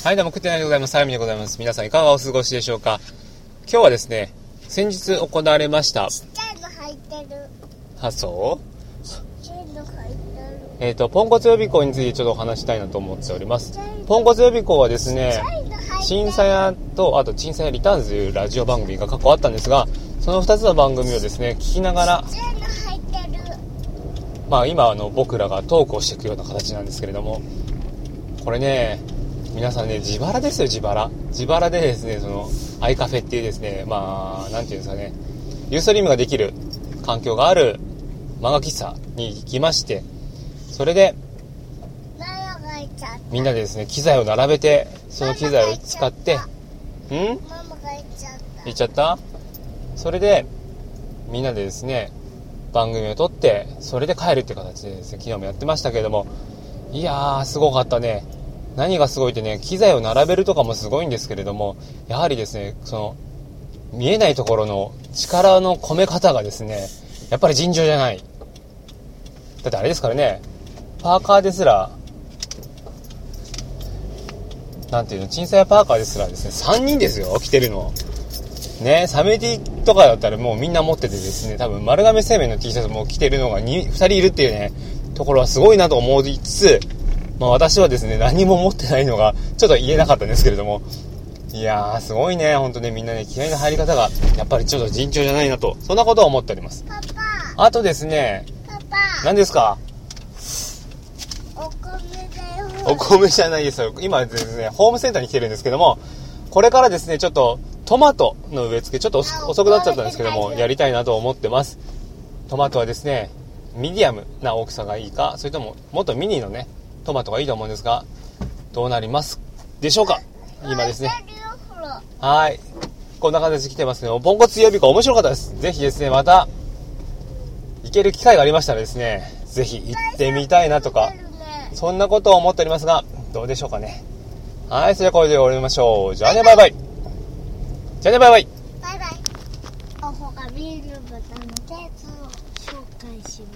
はい、どうも、食ってないでございます。サラミでございます。皆さんいかがお過ごしでしょうか。今日はですね、先日行われました。 ちっちゃいの入ってる。 そうちっちゃいの入ってる。 ポンコツ予備校についてちょっとお話したいなと思っております。ポンコツ予備校はですね、審査屋と、あと審査屋リターンズというラジオ番組が過去あったんですが、その2つの番組をですね、聞きながら、 ちっちゃいの入ってる。 今僕らがトークをしていくような形なんですけれども、これね、皆さんね、自腹ですよ、自腹でですね、そのアイカフェっていうですね、なんていうんですかね、ユーストリームができる環境がある漫画喫茶に行きまして、それでママがいっちゃった。 みんなでですね、機材を並べて、その機材を使って、 ママがいっちゃった。 行っちゃった？それでみんなでですね、番組を撮って、それで帰るって形でですね、昨日もやってましたけれども、いやー、すごかったね。何がすごいってね、機材を並べるとかもすごいんですけれども、やはりですね、その見えないところの力の込め方がですね、やっぱり尋常じゃない。だってあれですからね、パーカーですら、なんていうの、小さいパーカーですらですね、3人ですよ、着てるのね。サメティとかだったらもうみんな持っててですね、多分丸亀製麺の T シャツも着てるのが 2人いるっていうね、ところはすごいなと思いつつ、私はですね、何も持ってないのがちょっと言えなかったんですけれども、いやー、すごいね、本当ね、みんなね、気合いの入り方がやっぱりちょっと尋常じゃないなと、そんなことを思っております。 パあとですね、 パ、 何ですか？ お米だよ。 お米じゃないですよ。今ですね、ホームセンターに来てるんですけども、これからですね、ちょっとトマトの植え付けちょっと遅くなっちゃったんですけども、やりたいなと思ってます。トマトはですね、ミディアムな大きさがいいか、それとももっとミニのねトマトがいいと思うんですが、どうなりますでしょうか。今ですね、はい、こんな形で来てますね。ポンコツ予備校面白かったです。ぜひですね、また行ける機会がありましたらですね、ぜひ行ってみたいなとか、そんなことを思っておりますが、どうでしょうかね。はい、それではこれで終わりましょう。じゃあね、バイバイ。じゃあね、バイバイ。 バイバイ。おほがビール豚のケーキを紹介します。